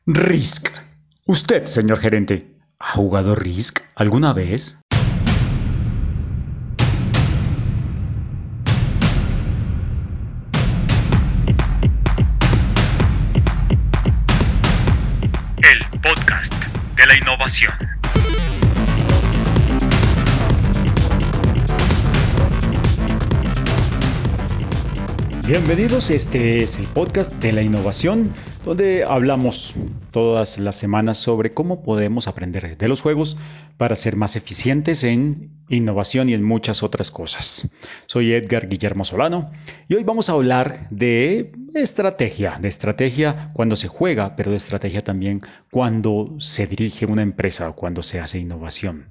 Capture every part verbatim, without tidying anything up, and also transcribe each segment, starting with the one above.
Risk. Usted, señor gerente, ¿ha jugado Risk alguna vez? El podcast de la innovación. Bienvenidos, este es el podcast de la innovación, donde hablamos todas las semanas sobre cómo podemos aprender de los juegos para ser más eficientes en innovación y en muchas otras cosas. Soy Edgar Guillermo Solano y hoy vamos a hablar de estrategia, de estrategia cuando se juega, pero de estrategia también cuando se dirige una empresa o cuando se hace innovación.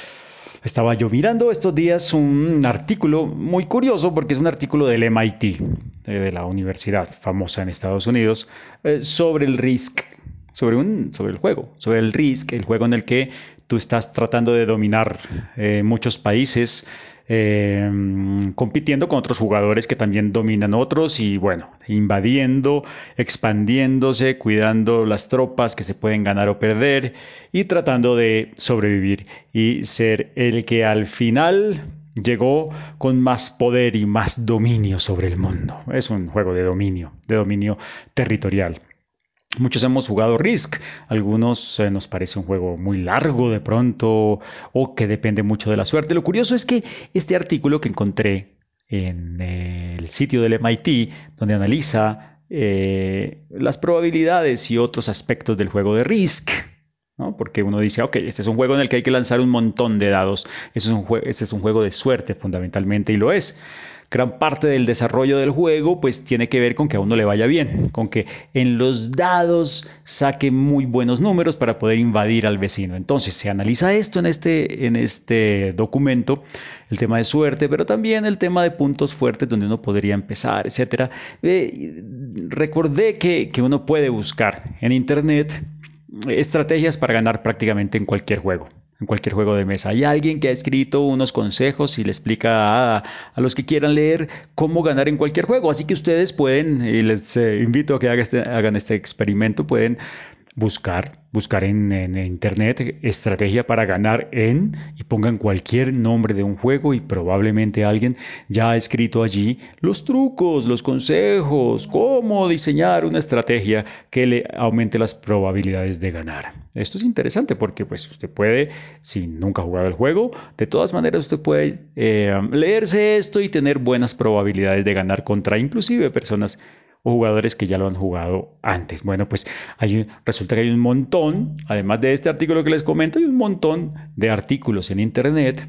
Estaba yo mirando estos días un artículo muy curioso porque es un artículo del M I T, de la universidad famosa en Estados Unidos, eh, sobre el Risk, sobre, un, sobre el juego, sobre el Risk, el juego en el que tú estás tratando de dominar eh, muchos países, eh, compitiendo con otros jugadores que también dominan otros y bueno, invadiendo, expandiéndose, cuidando las tropas que se pueden ganar o perder y tratando de sobrevivir y ser el que al final llegó con más poder y más dominio sobre el mundo. Es un juego de dominio, de dominio territorial. Muchos hemos jugado Risk, algunos eh, nos parece un juego muy largo de pronto o que depende mucho de la suerte. Lo curioso es que este artículo que encontré en el sitio del M I T, donde analiza eh, las probabilidades y otros aspectos del juego de Risk, ¿no? Porque uno dice, ok, este es un juego en el que hay que lanzar un montón de dados, este es un, jue este es un juego de suerte fundamentalmente y lo es. Gran parte del desarrollo del juego pues tiene que ver con que a uno le vaya bien, con que en los dados saque muy buenos números para poder invadir al vecino. Entonces se analiza esto en este, en este documento, el tema de suerte, pero también el tema de puntos fuertes donde uno podría empezar, etcétera. Eh, recordé que, que uno puede buscar en internet estrategias para ganar prácticamente en cualquier juego. En cualquier juego de mesa. Hay alguien que ha escrito unos consejos y le explica a, a los que quieran leer cómo ganar en cualquier juego. Así que ustedes pueden, y les eh, invito a que hagan este, hagan este experimento, pueden buscar, buscar en, en, internet estrategia para ganar en y pongan cualquier nombre de un juego y probablemente alguien ya ha escrito allí los trucos, los consejos, cómo diseñar una estrategia que le aumente las probabilidades de ganar. Esto es interesante porque pues usted puede, si nunca ha jugado el juego, de todas maneras usted puede eh, leerse esto y tener buenas probabilidades de ganar contra inclusive personas o jugadores que ya lo han jugado antes. Bueno, pues hay, resulta que hay un montón, además de este artículo que les comento, hay un montón de artículos en internet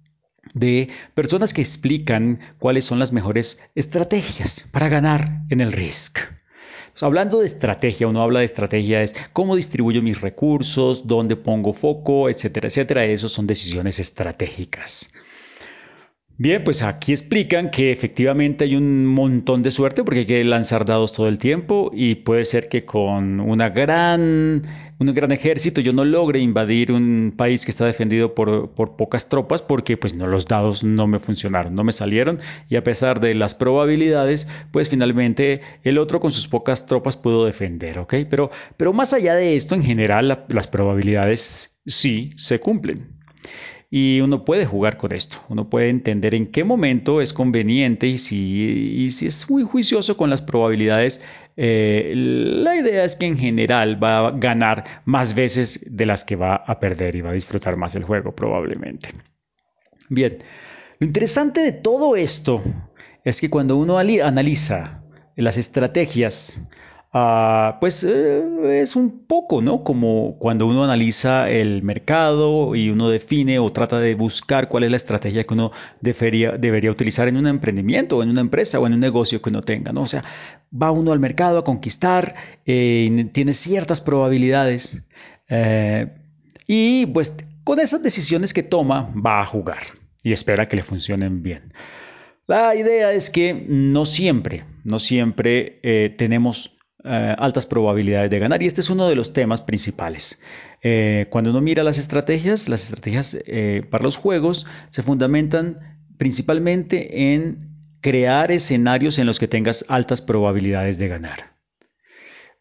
de personas que explican cuáles son las mejores estrategias para ganar en el Risk. Pues hablando de estrategia, uno habla de estrategia es cómo distribuyo mis recursos, dónde pongo foco, etcétera, etcétera. Eso son decisiones estratégicas. Bien, pues aquí explican que efectivamente hay un montón de suerte porque hay que lanzar dados todo el tiempo y puede ser que con una gran, un gran ejército yo no logre invadir un país que está defendido por, por pocas tropas porque pues no, los dados no me funcionaron, no me salieron y a pesar de las probabilidades, pues finalmente el otro con sus pocas tropas pudo defender, ¿ok? Pero, pero más allá de esto, en general la, las probabilidades sí se cumplen. Y uno puede jugar con esto, uno puede entender en qué momento es conveniente y si, y si es muy juicioso con las probabilidades. Eh, la idea es que en general va a ganar más veces de las que va a perder y va a disfrutar más el juego probablemente. Bien, lo interesante de todo esto es que cuando uno analiza las estrategias, uh, pues eh, es un poco, ¿no? Como cuando uno analiza el mercado y uno define o trata de buscar cuál es la estrategia que uno debería, debería utilizar en un emprendimiento, o en una empresa o en un negocio que uno tenga, ¿no? O sea, va uno al mercado a conquistar, eh, tiene ciertas probabilidades eh, y pues con esas decisiones que toma va a jugar y espera que le funcionen bien. La idea es que no siempre, no siempre eh, tenemos eh, altas probabilidades de ganar y este es uno de los temas principales. Eh, cuando uno mira las estrategias, las estrategias eh, para los juegos se fundamentan principalmente en crear escenarios en los que tengas altas probabilidades de ganar.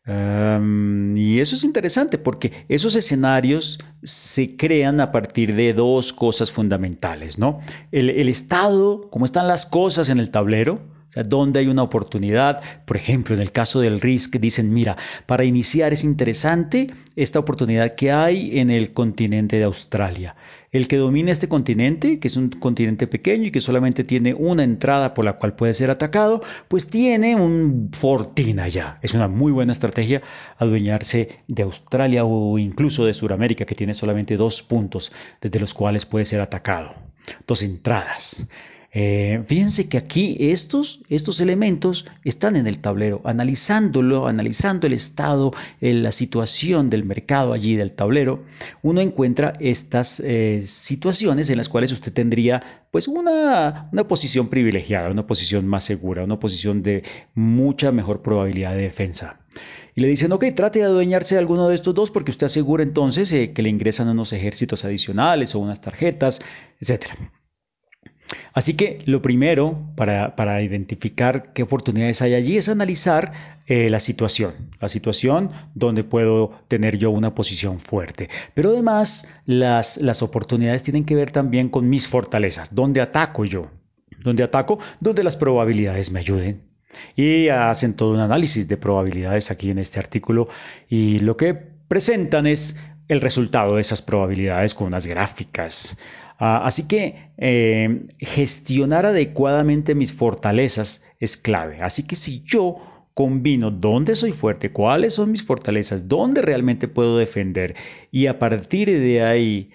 Um, y eso es interesante porque esos escenarios se crean a partir de dos cosas fundamentales, ¿no? El, el estado, cómo están las cosas en el tablero, o sea, dónde hay una oportunidad. Por ejemplo, en el caso del Risk dicen, mira, para iniciar es interesante esta oportunidad que hay en el continente de Australia. El que domina este continente, que es un continente pequeño y que solamente tiene una entrada por la cual puede ser atacado, pues tiene un fortín allá. Es una muy buena estrategia adueñarse de Australia o incluso de Sudamérica, que tiene solamente dos puntos desde los cuales puede ser atacado. Dos entradas. Eh, fíjense que aquí estos, estos elementos están en el tablero, analizándolo, analizando el estado, eh, la situación del mercado allí del tablero, uno encuentra estas eh, situaciones en las cuales usted tendría pues una, una posición privilegiada, una posición más segura, una posición de mucha mejor probabilidad de defensa. Y le dicen, ok, trate de adueñarse de alguno de estos dos porque usted asegura entonces eh, que le ingresan unos ejércitos adicionales o unas tarjetas, etcétera. Así que lo primero para, para identificar qué oportunidades hay allí es analizar eh, la situación, la situación donde puedo tener yo una posición fuerte. Pero además las, las oportunidades tienen que ver también con mis fortalezas, dónde ataco yo, dónde ataco, donde las probabilidades me ayuden. Y hacen todo un análisis de probabilidades aquí en este artículo y lo que presentan es el resultado de esas probabilidades con unas gráficas. Uh, así que eh, gestionar adecuadamente mis fortalezas es clave. Así que si yo combino dónde soy fuerte, cuáles son mis fortalezas, dónde realmente puedo defender y a partir de ahí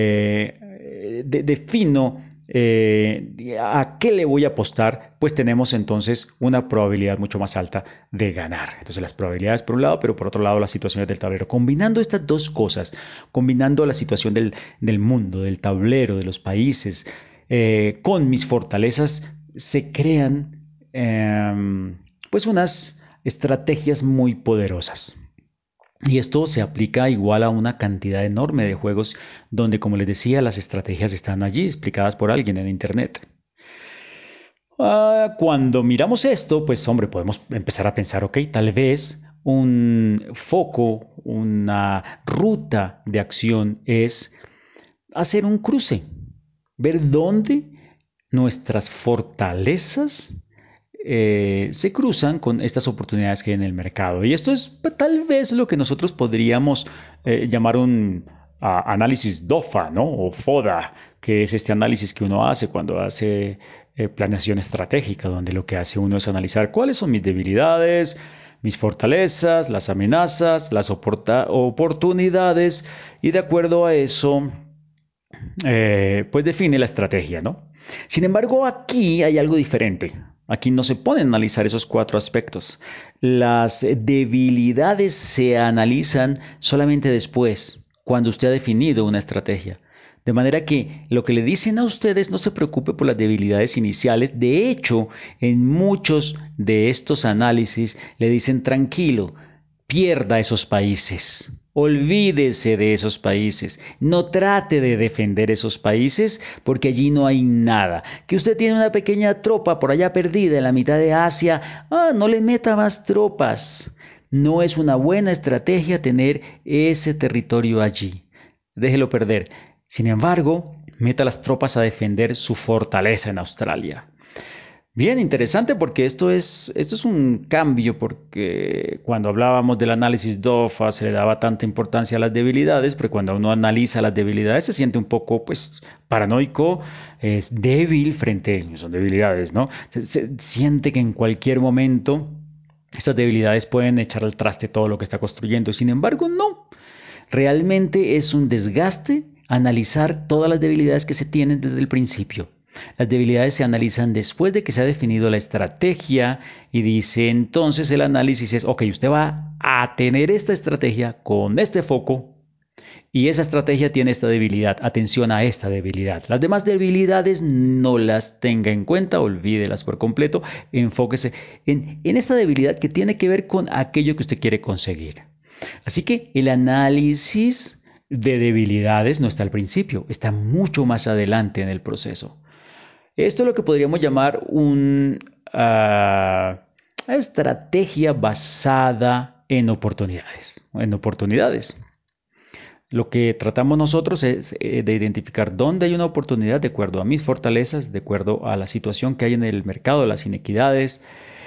eh, de, defino eh, a qué le voy a apostar, pues tenemos entonces una probabilidad mucho más alta de ganar. Entonces las probabilidades por un lado, pero por otro lado las situaciones del tablero. Combinando estas dos cosas, combinando la situación del, del mundo, del tablero, de los países, eh, con mis fortalezas, se crean eh, pues unas estrategias muy poderosas. Y esto se aplica igual a una cantidad enorme de juegos donde, como les decía, las estrategias están allí explicadas por alguien en Internet. Uh, cuando miramos esto, pues hombre, podemos empezar a pensar, ok, tal vez un foco, una ruta de acción es hacer un cruce, ver dónde nuestras fortalezas eh, se cruzan con estas oportunidades que hay en el mercado. Y esto es tal vez lo que nosotros podríamos eh, llamar un uh, análisis DOFA, ¿no? O FODA, que es este análisis que uno hace cuando hace eh, planeación estratégica, donde lo que hace uno es analizar cuáles son mis debilidades, mis fortalezas, las amenazas, las oportunidades, y de acuerdo a eso, eh, pues define la estrategia, ¿no? Sin embargo, aquí hay algo diferente. Aquí no se pueden analizar esos cuatro aspectos. Las debilidades se analizan solamente después, cuando usted ha definido una estrategia. De manera que lo que le dicen a ustedes no se preocupe por las debilidades iniciales. De hecho, en muchos de estos análisis le dicen tranquilo, pierda esos países, olvídese de esos países, no trate de defender esos países porque allí no hay nada. Que usted tiene una pequeña tropa por allá perdida en la mitad de Asia, ah, no le meta más tropas. No es una buena estrategia tener ese territorio allí. Déjelo perder. Sin embargo, meta las tropas a defender su fortaleza en Australia. Bien, interesante porque esto es, esto es un cambio porque cuando hablábamos del análisis DOFA se le daba tanta importancia a las debilidades, pero cuando uno analiza las debilidades se siente un poco pues paranoico, es débil frente, son debilidades, ¿no? Se, se siente que en cualquier momento esas debilidades pueden echar al traste todo lo que está construyendo. Sin embargo, no. Realmente es un desgaste analizar todas las debilidades que se tienen desde el principio. Las debilidades se analizan después de que se ha definido la estrategia y dice entonces el análisis es, ok, usted va a tener esta estrategia con este foco y esa estrategia tiene esta debilidad. Atención a esta debilidad. Las demás debilidades no las tenga en cuenta, olvídelas por completo. Enfóquese en, en esta debilidad que tiene que ver con aquello que usted quiere conseguir. Así que el análisis de debilidades no está al principio, está mucho más adelante en el proceso. Esto es lo que podríamos llamar una uh, estrategia basada en oportunidades. En oportunidades. Lo que tratamos nosotros es eh, de identificar dónde hay una oportunidad de acuerdo a mis fortalezas, de acuerdo a la situación que hay en el mercado, las inequidades,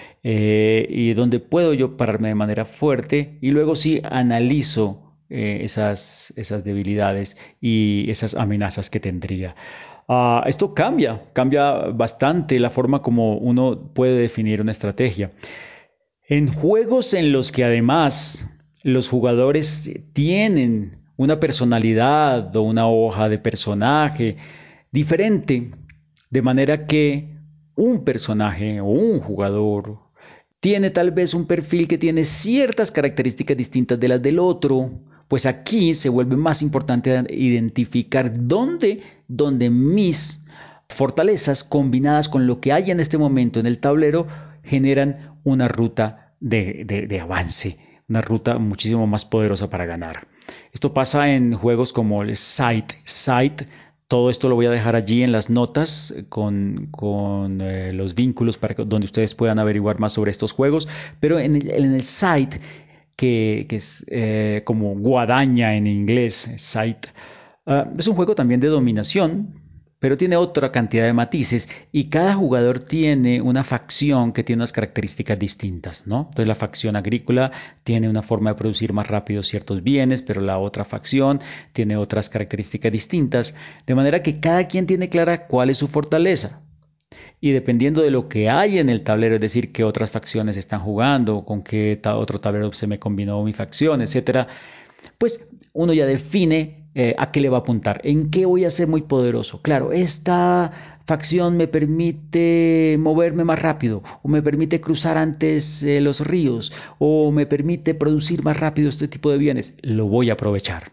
eh, y dónde puedo yo pararme de manera fuerte, y luego sí analizo eh, esas, esas debilidades y esas amenazas que tendría. Uh, esto cambia, cambia bastante la forma como uno puede definir una estrategia. En juegos en los que además los jugadores tienen una personalidad o una hoja de personaje diferente, de manera que un personaje o un jugador tiene tal vez un perfil que tiene ciertas características distintas de las del otro, pues aquí se vuelve más importante identificar dónde, dónde mis fortalezas combinadas con lo que hay en este momento en el tablero generan una ruta de, de, de avance, una ruta muchísimo más poderosa para ganar. Esto pasa en juegos como el Sight. Sight, todo esto lo voy a dejar allí en las notas con, con eh, los vínculos para que, donde ustedes puedan averiguar más sobre estos juegos. Pero en el, en el Sight, que, que es eh, como guadaña en inglés, Sight, uh, es un juego también de dominación, pero tiene otra cantidad de matices y cada jugador tiene una facción que tiene unas características distintas, ¿no? Entonces la facción agrícola tiene una forma de producir más rápido ciertos bienes, pero la otra facción tiene otras características distintas, de manera que cada quien tiene clara cuál es su fortaleza. Y dependiendo de lo que hay en el tablero, es decir, qué otras facciones están jugando, con qué otro tablero se me combinó mi facción, etcétera, pues uno ya define eh, a qué le va a apuntar, en qué voy a ser muy poderoso. Claro, esta facción me permite moverme más rápido, o me permite cruzar antes eh, los ríos, o me permite producir más rápido este tipo de bienes. Lo voy a aprovechar.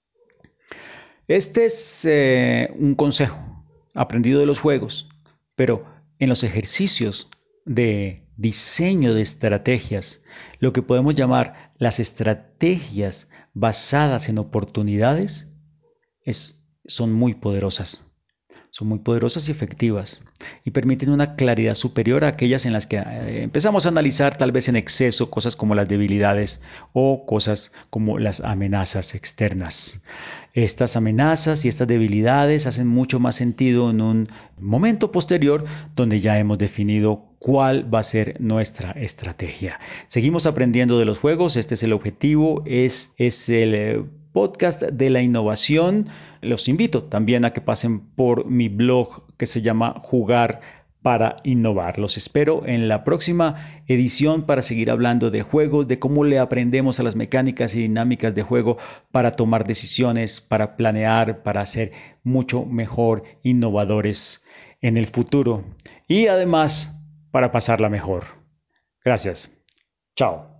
Este es eh, un consejo aprendido de los juegos, pero en los ejercicios de diseño de estrategias, lo que podemos llamar las estrategias basadas en oportunidades, es, son muy poderosas. Son muy poderosas y efectivas y permiten una claridad superior a aquellas en las que eh, empezamos a analizar tal vez en exceso cosas como las debilidades o cosas como las amenazas externas. Estas amenazas y estas debilidades hacen mucho más sentido en un momento posterior donde ya hemos definido cuál va a ser nuestra estrategia. Seguimos aprendiendo de los juegos, este es el objetivo, es, es el eh, podcast de la innovación. Los invito también a que pasen por mi blog que se llama Jugar para Innovar. Los espero en la próxima edición para seguir hablando de juegos, de cómo le aprendemos a las mecánicas y dinámicas de juego para tomar decisiones, para planear, para ser mucho mejor innovadores en el futuro y además para pasarla mejor. Gracias. Chao.